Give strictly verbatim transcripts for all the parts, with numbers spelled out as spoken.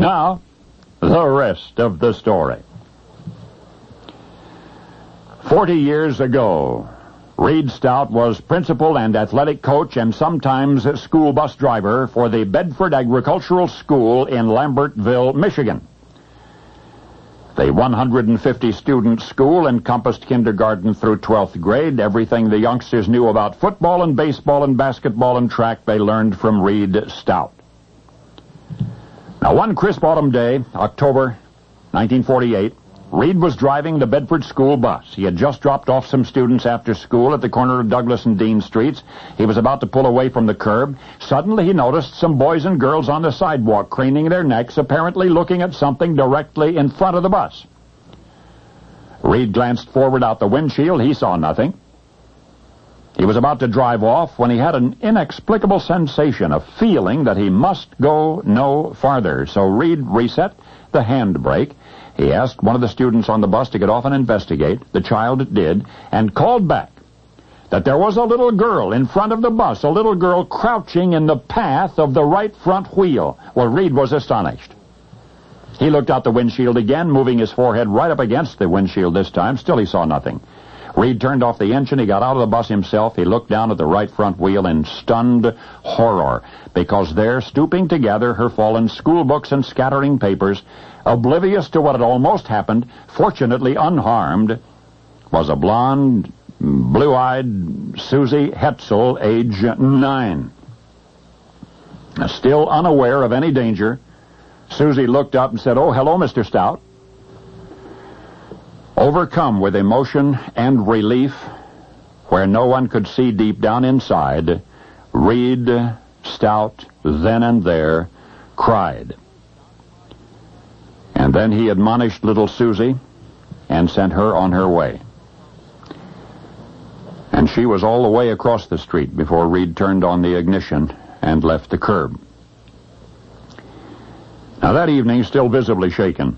Now, the rest of the story. Forty years ago, Reed Stout was principal and athletic coach and sometimes school bus driver for the Bedford Agricultural School in Lambertville, Michigan. The one hundred fifty student school encompassed kindergarten through twelfth grade. Everything the youngsters knew about football and baseball and basketball and track they learned from Reed Stout. Now, one crisp autumn day, October nineteen forty-eight, Reed was driving the Bedford school bus. He had just dropped off some students after school at the corner of Douglas and Dean Streets. He was about to pull away from the curb. Suddenly he noticed some boys and girls on the sidewalk craning their necks, apparently looking at something directly in front of the bus. Reed glanced forward out the windshield. He saw nothing. He was about to drive off when he had an inexplicable sensation, a feeling that he must go no farther. So Reed reset the handbrake. He asked one of the students on the bus to get off and investigate. The child did, and called back that there was a little girl in front of the bus, a little girl crouching in the path of the right front wheel. Well, Reed was astonished. He looked out the windshield again, moving his forehead right up against the windshield this time. Still he saw nothing. Reed turned off the engine. He got out of the bus himself. He looked down at the right front wheel in stunned horror, because there, stooping to gather her fallen school books and scattering papers, oblivious to what had almost happened, fortunately unharmed, was a blonde, blue-eyed Susie Hetzel, age nine. Still unaware of any danger, Susie looked up and said, "Oh, hello, Mister Stout." Overcome with emotion and relief, where no one could see deep down inside, Reed Stout, then and there, cried. And then he admonished little Susie and sent her on her way. And she was all the way across the street before Reed turned on the ignition and left the curb. Now, that evening, still visibly shaken,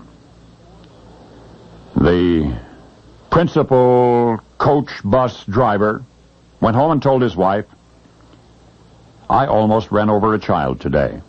the principal coach bus driver went home and told his wife, "I almost ran over a child today."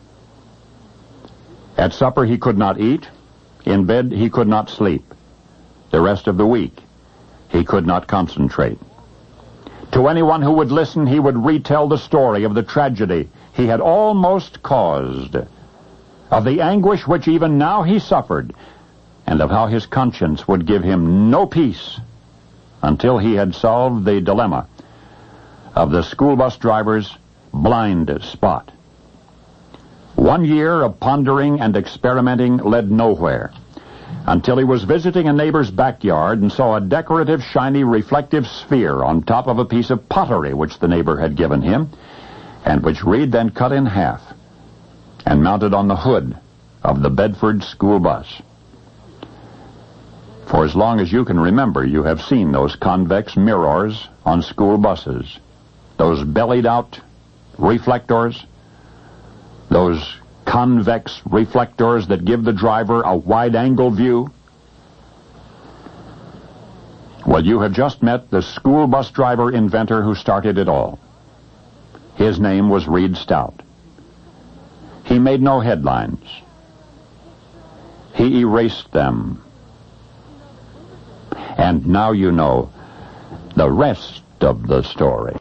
At supper he could not eat. In bed he could not sleep. The rest of the week he could not concentrate. To anyone who would listen, he would retell the story of the tragedy he had almost caused, of the anguish which even now he suffered, and of how his conscience would give him no peace until he had solved the dilemma of the school bus driver's blind spot. One year of pondering and experimenting led nowhere, until he was visiting a neighbor's backyard and saw a decorative, shiny, reflective sphere on top of a piece of pottery which the neighbor had given him, and which Reed then cut in half and mounted on the hood of the Bedford school bus. For as long as you can remember, you have seen those convex mirrors on school buses, those bellied-out reflectors, those convex reflectors that give the driver a wide-angle view. Well, you have just met the school bus driver inventor who started it all. His name was Reed Stout. He made no headlines. He erased them. And now you know the rest of the story.